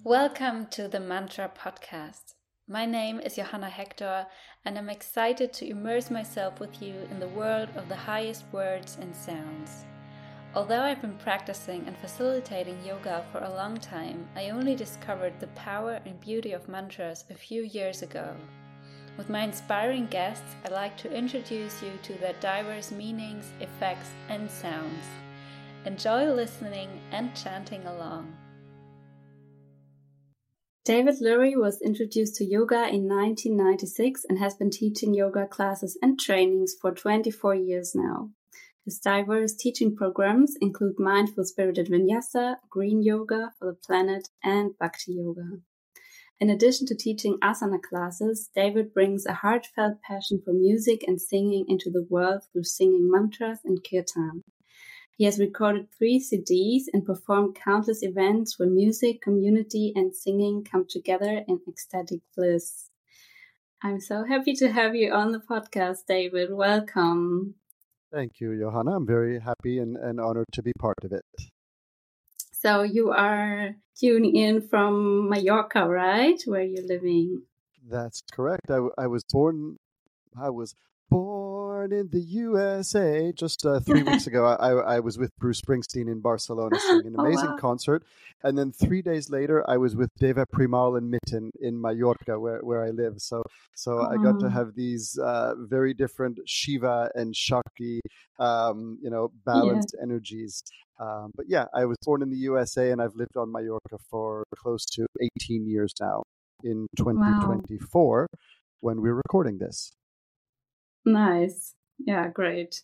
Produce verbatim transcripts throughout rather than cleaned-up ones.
Welcome to the Mantra Podcast. My name is Johanna Hector, and I'm excited to immerse myself with you in the world of the highest words and sounds. Although I've been practicing and facilitating yoga for a long time, I only discovered the power and beauty of mantras a few years ago. With my inspiring guests, I like to introduce you to their diverse meanings, effects, and sounds. Enjoy listening and chanting along. David Lurie was introduced to yoga in nineteen ninety-six and has been teaching yoga classes and trainings for twenty-four years now. His diverse teaching programs include Mindful Spirited Vinyasa, Green Yoga for the Planet, and Bhakti Yoga. In addition to teaching asana classes, David brings a heartfelt passion for music and singing into the world through singing mantras and kirtan. He has recorded three C Ds and performed countless events where music, community, and singing come together in ecstatic bliss. I'm so happy to have you on the podcast, David. Welcome. Thank you, Johanna. I'm very happy and, and honored to be part of it. So you are tuning in from Mallorca, right? Where you're living? That's correct. I, I was born. I was born in the U S A. Just uh, three weeks ago, I, I was with Bruce Springsteen in Barcelona singing an amazing oh, wow. concert. And then three days later, I was with Deva Primal and Mitten in Mallorca, where, where I live. So so oh. I got to have these uh, very different Shiva and Shakti, um, you know, balanced yeah. energies. Um, but yeah, I was born in the U S A and I've lived on Mallorca for close to eighteen years now in twenty twenty-four wow. when we're recording this. Nice. Yeah, great.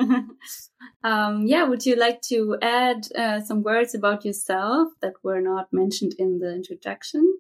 um, yeah, would you like to add uh, some words about yourself that were not mentioned in the introduction?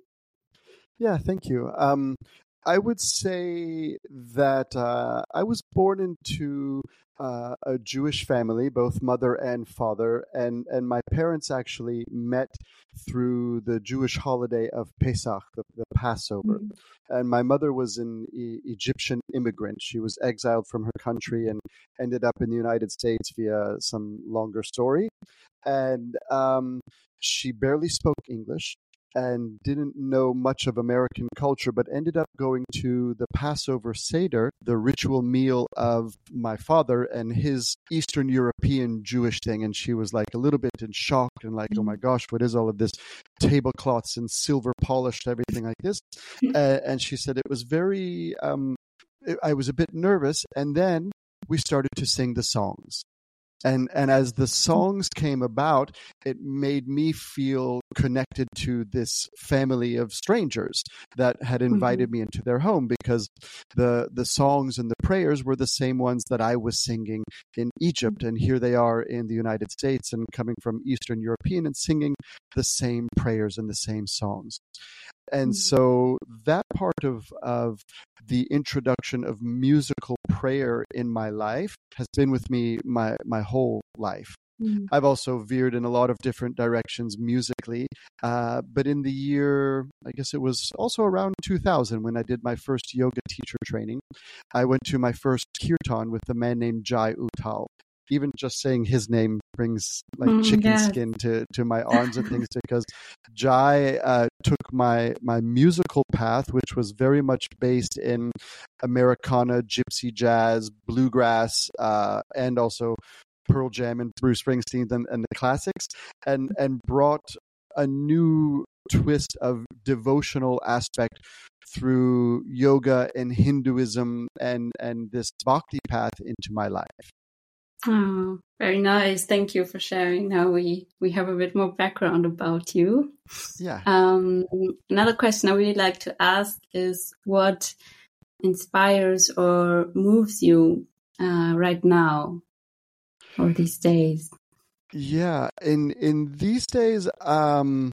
Yeah, thank you. Um, I would say that uh, I was born into uh, a Jewish family, both mother and father, and, and my parents actually met through the Jewish holiday of Pesach, the, the Passover. Mm-hmm. And my mother was an e- Egyptian immigrant. She was exiled from her country and ended up in the United States via some longer story. And um, she barely spoke English and didn't know much of American culture, but ended up going to the Passover Seder, the ritual meal of my father and his Eastern European Jewish thing. And she was like a little bit in shock and like, oh my gosh, what is all of this? Tablecloths and silver polished, everything like this. Uh, and she said it was very, um, I was a bit nervous. And then we started to sing the songs. And and as the songs came about, it made me feel connected to this family of strangers that had invited mm-hmm. me into their home because the the songs and the prayers were the same ones that I was singing in Egypt. And here they are in the United States and coming from Eastern European and singing the same prayers and the same songs. And so that part of, of the introduction of musical prayer in my life has been with me my, my whole life. Mm-hmm. I've also veered in a lot of different directions musically. Uh, but in the year, I guess it was also around two thousand when I did my first yoga teacher training, I went to my first kirtan with a man named Jai Uttal. Even just saying his name brings like mm, chicken yes. skin to, to my arms and things because Jai uh, took my my musical path, which was very much based in Americana, gypsy jazz, bluegrass, uh, and also Pearl Jam and Bruce Springsteen and, and the classics, and and brought a new twist of devotional aspect through yoga and Hinduism and, and this bhakti path into my life. Oh, very nice. Thank you for sharing. Now we, we have a bit more background about you. Yeah. Um, another question I really like to ask is what inspires or moves you uh, right now or these days? Yeah. In, in these days, um,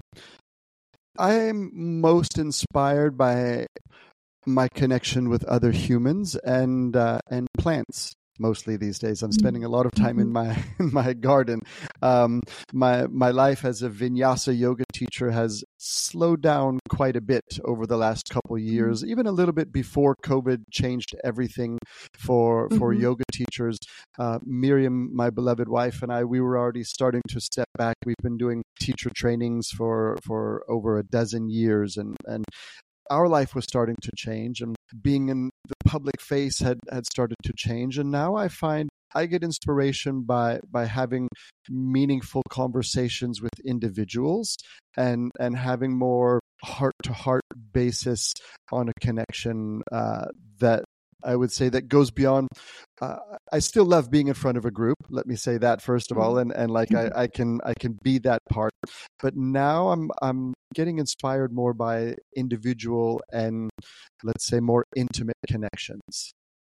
I'm most inspired by my connection with other humans and, uh, and plants. Mostly these days, I'm spending a lot of time in my in my garden. Um, my my life as a Vinyasa yoga teacher has slowed down quite a bit over the last couple of years, mm-hmm. even a little bit before COVID changed everything for for mm-hmm. yoga teachers. Uh, Miriam, my beloved wife, and I, we were already starting to step back. We've been doing teacher trainings for, for over a dozen years, and, and our life was starting to change, and being in the public face had, had started to change. And now I find I get inspiration by by having meaningful conversations with individuals and and having more heart-to-heart basis on a connection uh, that I would say that goes beyond. Uh, I still love being in front of a group. Let me say that first of all, and and like I, I can I can be that part. But now I'm I'm getting inspired more by individual and, let's say, more intimate connections.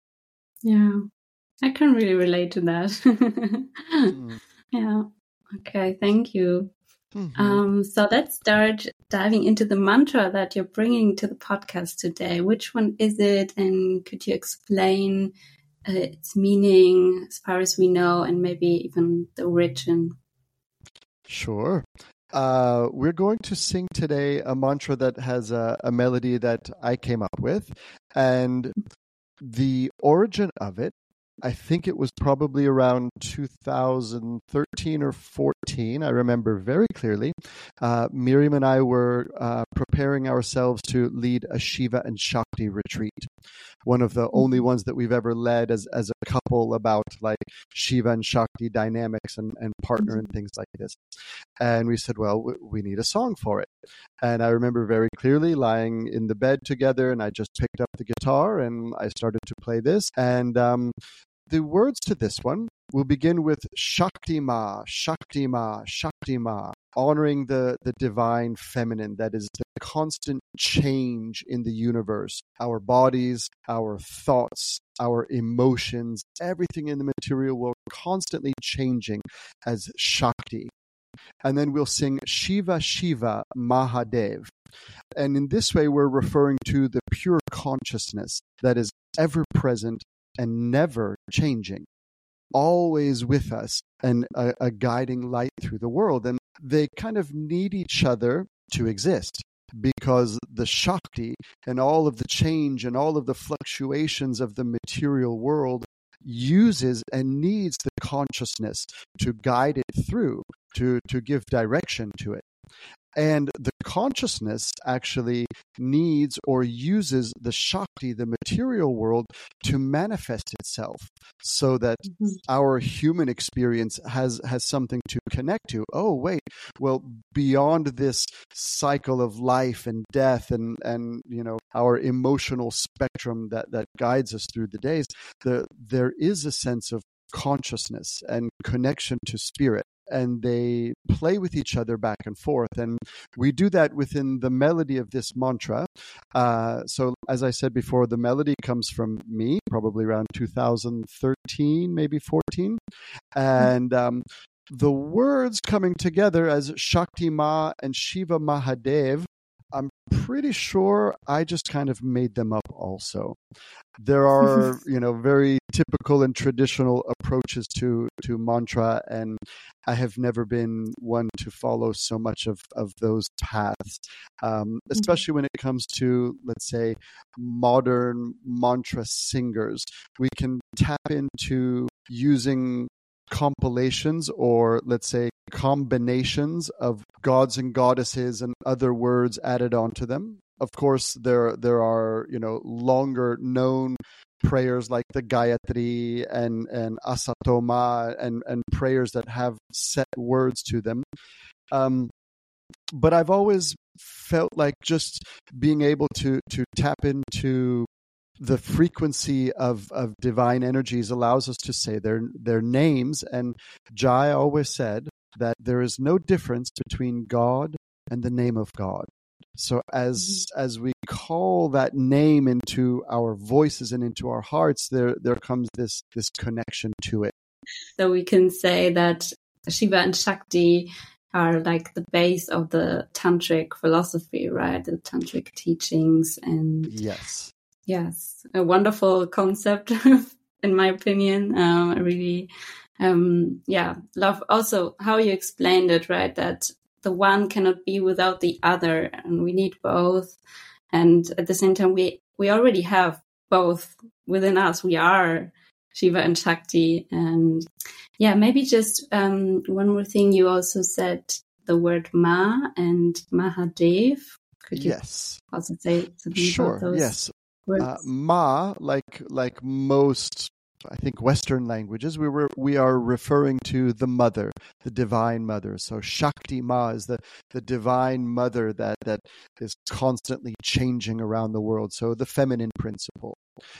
Yeah, I can really relate to that. mm. Yeah. Okay. Thank you. Mm-hmm. Um, so let's start diving into the mantra that you're bringing to the podcast today. Which one is it? And could you explain uh, its meaning as far as we know, and maybe even the origin? Sure. Uh, we're going to sing today a mantra that has a, a melody that I came up with. And the origin of it, I think it was probably around two thousand thirteen or fourteen. I remember very clearly. Uh, Miriam and I were uh, preparing ourselves to lead a Shiva and Shakti retreat. One of the only ones that we've ever led as, as a couple about like Shiva and Shakti dynamics and, and partner and things like this. And we said, well, we, we need a song for it. And I remember very clearly lying in the bed together, and I just picked up the guitar and I started to play this. And um, the words to this one will begin with Shakti Ma, Shakti Ma, Shakti Ma, honoring the, the divine feminine that is the constant change in the universe. Our bodies, our thoughts, our emotions, everything in the material world constantly changing as Shakti. And then we'll sing Shiva Shiva Mahadev. And in this way, we're referring to the pure consciousness that is ever present and never changing, always with us, and a, a guiding light through the world. And they kind of need each other to exist, because the Shakti and all of the change and all of the fluctuations of the material world uses and needs the consciousness to guide it through, to, to give direction to it. And the consciousness actually needs or uses the Shakti, the material world, to manifest itself, so that mm-hmm. our human experience has, has something to connect to. Oh, wait, well, beyond this cycle of life and death and, and you know, our emotional spectrum that, that guides us through the days, the, there is a sense of consciousness and connection to spirit. And they play with each other back and forth. And we do that within the melody of this mantra. Uh, so as I said before, the melody comes from me, probably around two thousand thirteen, maybe fourteen. And um, the words coming together as Shakti Ma and Shiva Mahadev, I'm pretty sure I just kind of made them up also. There are, you know, very typical and traditional approaches to, to mantra, and I have never been one to follow so much of, of those paths, um, especially when it comes to, let's say, modern mantra singers. We can tap into using compilations or, let's say, combinations of gods and goddesses and other words added onto them. Of course, there there are, you know, longer known prayers like the Gayatri and, and Asatoma and, and prayers that have set words to them. Um, but I've always felt like just being able to to tap into the frequency of, of divine energies allows us to say their their names. And Jai always said that there is no difference between God and the name of God. So as as we call that name into our voices and into our hearts, there there comes this this connection to it. So we can say that Shiva and Shakti are like the base of the tantric philosophy, right? The tantric teachings. And yes. Yes, a wonderful concept, in my opinion. Um, I really, um, yeah, love also how you explained it, right? That the one cannot be without the other, and we need both. And at the same time, we, we already have both within us. We are Shiva and Shakti. And yeah, maybe just um, one more thing. You also said the word Ma and Mahadev. Could you yes. also say something Sure, about those yes. words? Uh, Ma, like like most, I think, Western languages, we were we are referring to the mother, the divine mother. So Shakti Ma is the, the divine mother that, that is constantly changing around the world. So the feminine principle.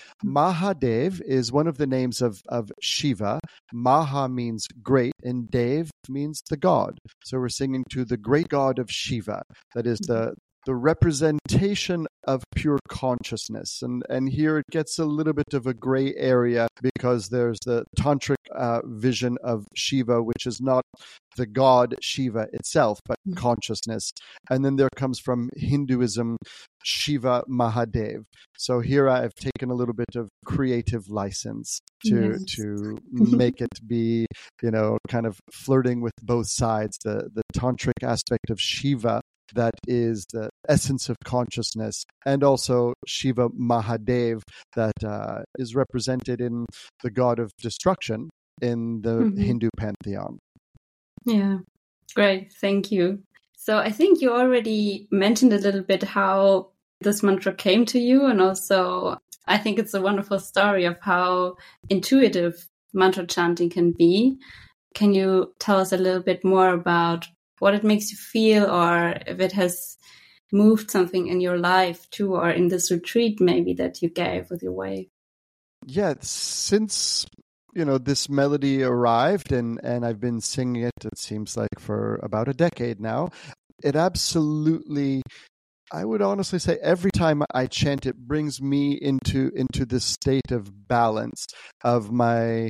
Mahadev is one of the names of, of Shiva. Maha means great, and Dev means the god. So we're singing to the great god of Shiva. That is the the representation of pure consciousness. And, and here it gets a little bit of a gray area because there's the tantric uh, vision of Shiva, which is not the god Shiva itself, but mm-hmm. consciousness. And then there comes from Hinduism, Shiva Mahadev. So here I've taken a little bit of creative license to yes. to make it be, you know, kind of flirting with both sides, the, the tantric aspect of Shiva, that is the essence of consciousness, and also Shiva Mahadev, that uh, is represented in the god of destruction in the mm-hmm. Hindu pantheon. Yeah, great. Thank you. So I think you already mentioned a little bit how this mantra came to you, and also I think it's a wonderful story of how intuitive mantra chanting can be. Can you tell us a little bit more about what it makes you feel, or if it has moved something in your life too, or in this retreat maybe that you gave with your wave? Yeah, since, you know, this melody arrived and, and I've been singing it, it seems like for about a decade now, it absolutely, I would honestly say every time I chant, it brings me into, into this state of balance, of my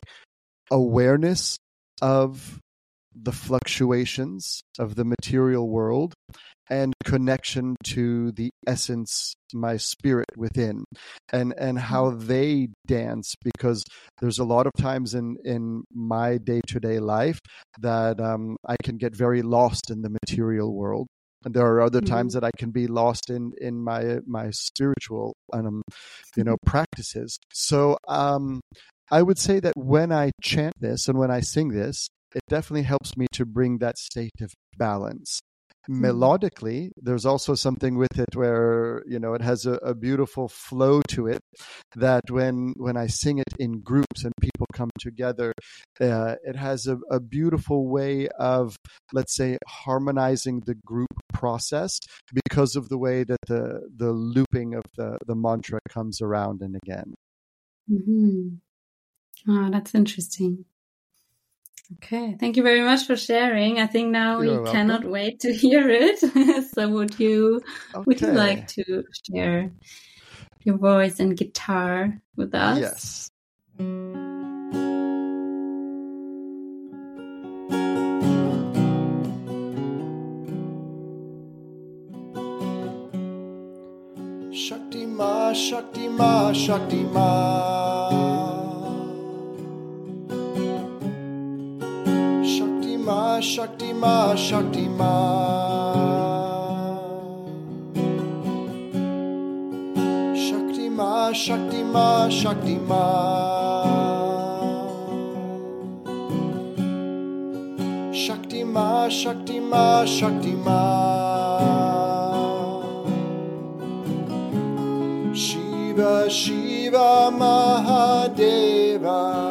awareness of the fluctuations of the material world and connection to the essence, my spirit within, and and how they dance, because there's a lot of times in in my day-to-day life that um, I can get very lost in the material world, and there are other mm-hmm. times that I can be lost in in my my spiritual um, you know practices. So um, I would say that when I chant this and when I sing this, it definitely helps me to bring that state of balance. Mm-hmm. Melodically, there's also something with it where, you know, it has a, a beautiful flow to it, that when when I sing it in groups and people come together, uh, it has a, a beautiful way of, let's say, harmonizing the group process because of the way that the, the looping of the, the mantra comes around and again. Mm-hmm. Oh, that's interesting. Okay, thank you very much for sharing. I think now You're we welcome. cannot wait to hear it. So would you okay. would you like to share your voice and guitar with us? Yes. Shakti Ma, Shakti Ma, Shakti Ma. Shakti Ma, Shakti Ma. Shakti Ma, Shakti Ma, Shakti Ma. Shakti Ma, Shakti Ma, Shakti Ma. Shiva, Shiva Mahadeva.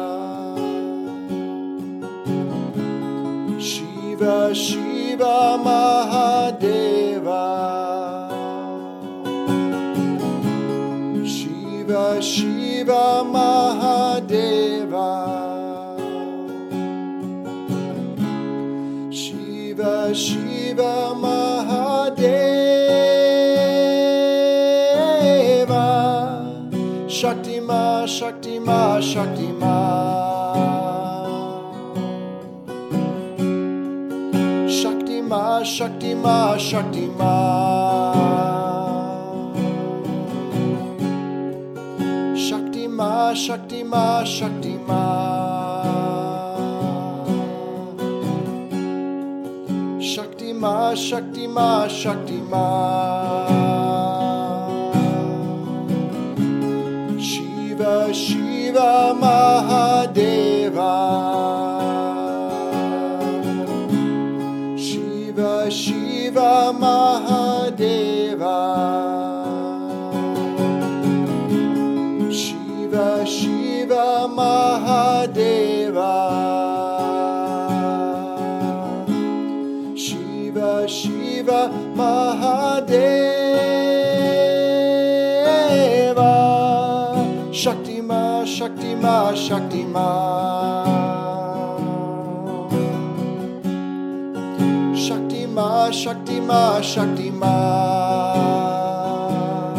Shiva, Shiva Mahadeva. Shiva, Shiva Mahadeva. Shiva, Shiva Mahadeva. Shakti Ma, Shakti Ma, Shakti Ma. Shakti Ma, Shakti Ma, Shakti Ma. Shakti Ma, Shakti Ma, Shakti Ma. Shakti Ma, Shakti Ma, Shakti Ma. Shiva, Shiva, Mahadeva. Shiva, Shiva, Mahadeva. Shiva, Shiva, Mahadeva. Shiva, Shiva, Mahadeva. Shakti Ma, Shakti Ma, Shakti Ma. Shakti Ma, Shakti Ma, Shakti Ma.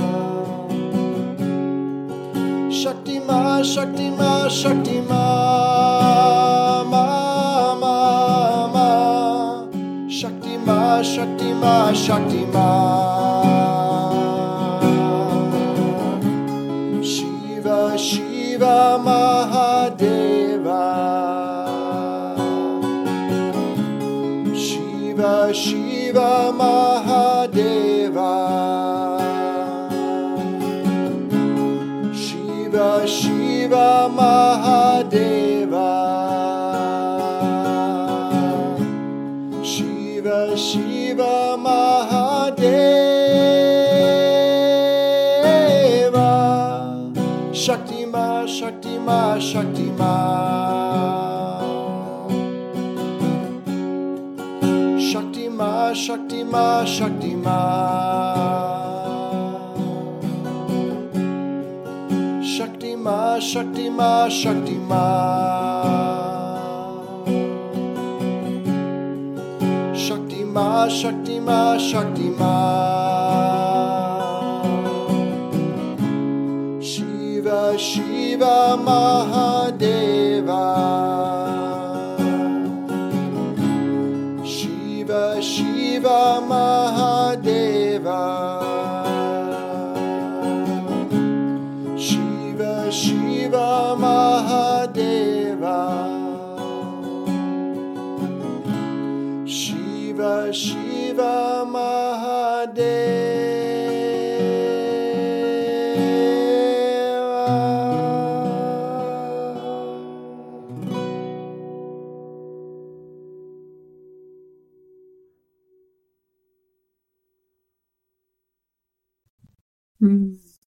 Shakti Ma, Shakti Ma, Shakti Ma. Ma, ma, ma. Shakti Ma, Shakti Ma, Shakti Ma. Shiva, Shiva, Mahadeva. Shiva, Shiva, Mahadeva. Shiva, Shiva, Mahadeva. Shiva, Shiva, Mahadeva. Shakti Ma, Shakti Ma, Shakti Ma. Shakti Ma, Shakti Ma, Shakti Ma. Shakti Ma, Shakti Ma, Shakti Ma. Shakti Ma, Shakti Ma, Shakti Ma. Shiva, Shiva, Mahadeva. Shiva, Shiva, Mahadeva. Shiva, Shiva, Mahadeva. Shiva, Shiva, Mahadeva. Mm.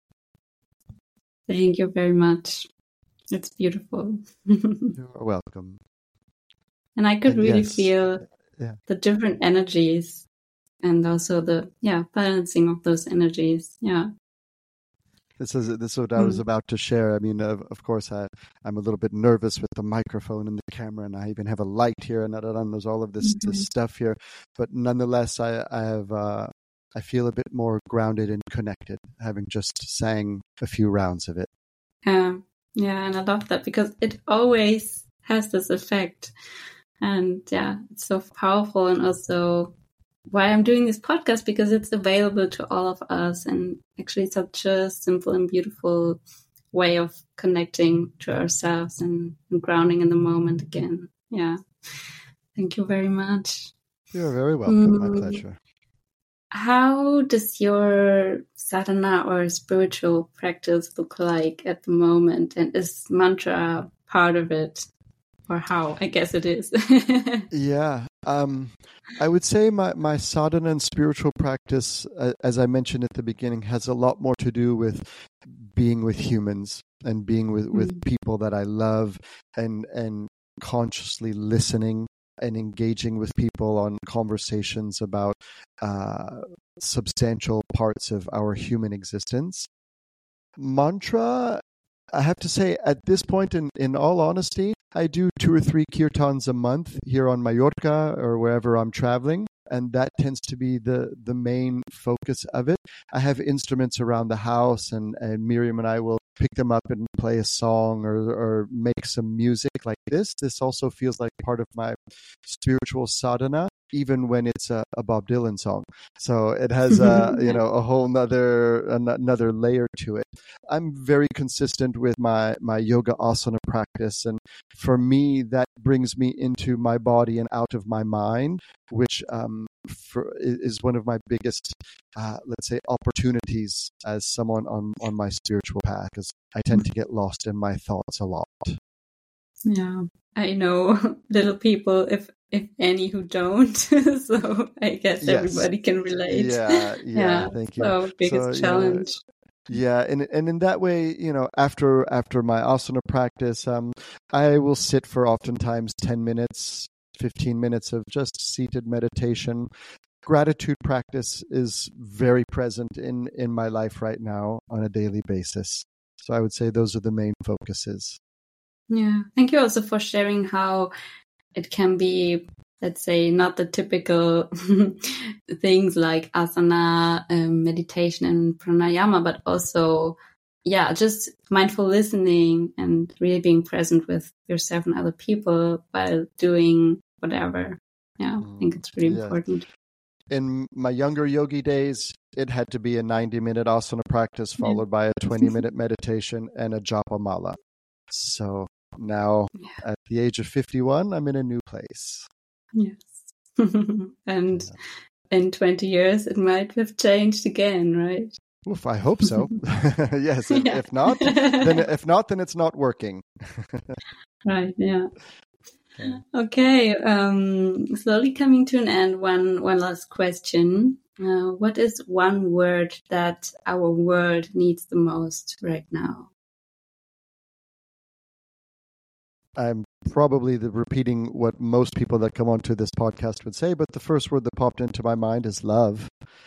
Thank you very much. It's beautiful. You're welcome. And I could And really yes, feel yeah. the different energies and also the, yeah, balancing of those energies. Yeah. This is this is what I was Mm. about to share. I mean, of, of course, I, I'm a little bit nervous with the microphone and the camera, and I even have a light here, and, and there's all of this, Mhm. this stuff here. But nonetheless, I, I have uh, I feel a bit more grounded and connected, having just sang a few rounds of it. Yeah. Yeah. And I love that because it always has this effect. And yeah, it's so powerful. And also why I'm doing this podcast, because it's available to all of us and actually such a simple and beautiful way of connecting to ourselves and, and grounding in the moment again. Yeah. Thank you very much. You're very welcome. My Mm, pleasure. How does your sadhana or spiritual practice look like at the moment? And is mantra part of it? Or how? I guess it is. Yeah. Um, I would say my, my sadhana and spiritual practice, uh, as I mentioned at the beginning, has a lot more to do with being with humans and being with, with Mm. people that I love and and consciously listening and engaging with people on conversations about uh, substantial parts of our human existence. Mantra, I have to say, at this point, in, in all honesty, I do two or three kirtans a month here on Mallorca or wherever I'm traveling, and that tends to be the, the main focus of it. I have instruments around the house, and, and Miriam and I will pick them up and play a song or, or make some music like this. This also feels like part of my spiritual sadhana. even when it's a, a Bob Dylan song. So it has a, you know, a whole nother, another layer to it. I'm very consistent with my, my yoga asana practice. And for me, that brings me into my body and out of my mind, which um, for, is one of my biggest, uh, let's say, opportunities as someone on, on my spiritual path, because I tend to get lost in my thoughts a lot. Yeah, I know little people, if if any, who don't. So I guess yes. Everybody can relate. Yeah, yeah, yeah. Thank you. So biggest so, challenge. Yeah, yeah, and and in that way, you know, after after my asana practice, um, I will sit for oftentimes ten minutes, fifteen minutes of just seated meditation. Gratitude practice is very present in in my life right now on a daily basis. So I would say those are the main focuses. Yeah. Thank you also for sharing how it can be, let's say, not the typical things like asana, um, meditation and pranayama, but also, yeah, just mindful listening and really being present with yourself and other people while doing whatever. Yeah, I think it's really yeah. important. In my younger yogi days, it had to be a ninety minute asana practice followed yeah. by a twenty minute meditation and a japa mala. So now yeah. at the age of fifty-one, I'm in a new place. Yes. And yeah. in twenty years, it might have changed again, right? Oof, I hope so. Yes. If, yeah. if not, then if not, then it's not working. Right. Yeah. yeah. Okay. Um, slowly coming to an end. One, one last question. Uh, what is one word that our world needs the most right now? I'm probably the repeating what most people that come onto this podcast would say, but the first word that popped into my mind is love.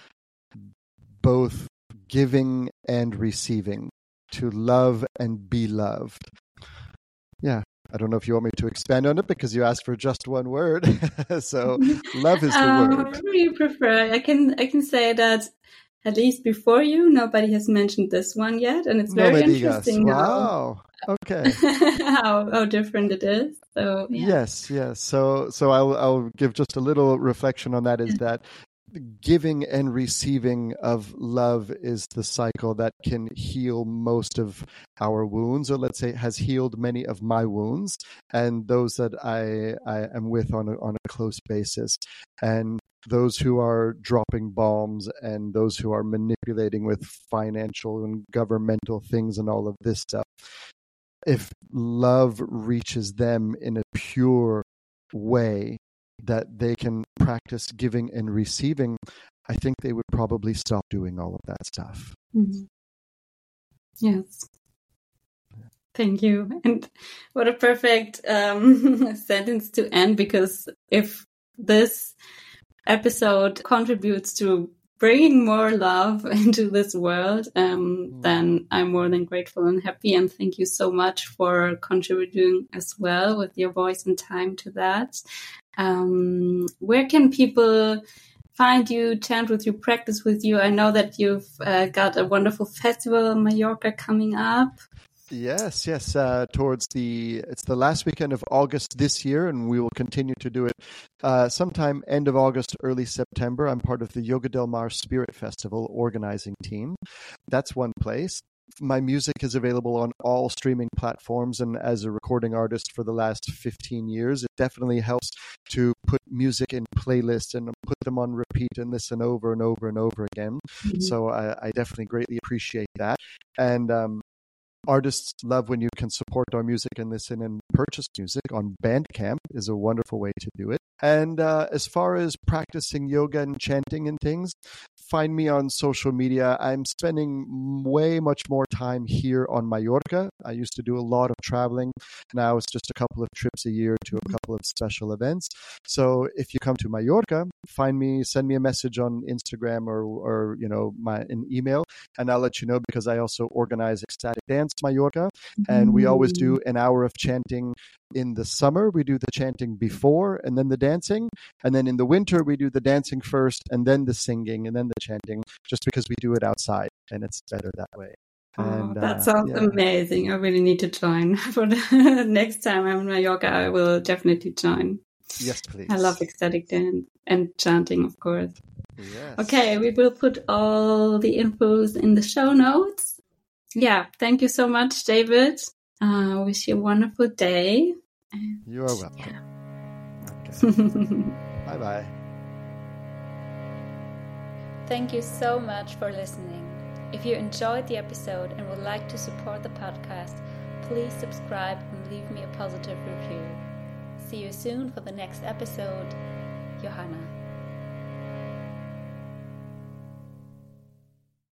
Both giving and receiving, to love and be loved. Yeah, I don't know if you want me to expand on it because you asked for just one word. So love is the um, word. What do you prefer? I can I can say that at least before you, nobody has mentioned this one yet, and it's very no interesting. Wow. Okay. how how different it is. So yeah. Yes, yes. So so I'll I'll give just a little reflection on that. Is that giving and receiving of love is the cycle that can heal most of our wounds, or let's say has healed many of my wounds and those that I I am with on a, on a close basis. And those who are dropping bombs and those who are manipulating with financial and governmental things and all of this stuff. If love reaches them in a pure way that they can practice giving and receiving, I think they would probably stop doing all of that stuff. Mm-hmm. Yes. Thank you. And what a perfect um, sentence to end, because if this episode contributes to bringing more love into this world, um, mm. then I'm more than grateful and happy. And thank you so much for contributing as well with your voice and time to that. Um, where can people find you, chant with you, practice with you? I know that you've uh, got a wonderful festival in Mallorca coming up. Yes, yes. Uh, towards the, it's the last weekend of August this year, and we will continue to do it uh, sometime end of August, early September. I'm part of the Yoga Del Mar Spirit Festival organizing team. That's one place. My music is available on all streaming platforms, and as a recording artist for the last fifteen years, it definitely helps to put music in playlists and put them on repeat and listen over and over and over again. Mm-hmm. So I, I definitely greatly appreciate that. And um, artists love when you can support our music and listen and purchase music on Bandcamp is a wonderful way to do it. And uh, as far as practicing yoga and chanting and things, find me on social media. I'm spending way much more time here on Mallorca. I used to do a lot of traveling. Now it's just a couple of trips a year to a couple of special events. So if you come to Mallorca, find me, send me a message on Instagram or, or you know, my an email, and I'll let you know, because I also organize Ecstatic Dance Mallorca, and we always do an hour of chanting. In the summer, we do the chanting before and then the dancing. And then in the winter, we do the dancing first and then the singing and then the chanting, just because we do it outside and it's better that way. Oh, and, that uh, sounds yeah. amazing. I really need to join. For the next time I'm in Mallorca, I will definitely join. Yes, please. I love ecstatic dance and chanting, of course. Yes. Okay, we will put all the infos in the show notes. Yeah, thank you so much, David. I uh, wish you a wonderful day. You are welcome. Yeah. Okay. Bye-bye. Thank you so much for listening. If you enjoyed the episode and would like to support the podcast, please subscribe and leave me a positive review. See you soon for the next episode.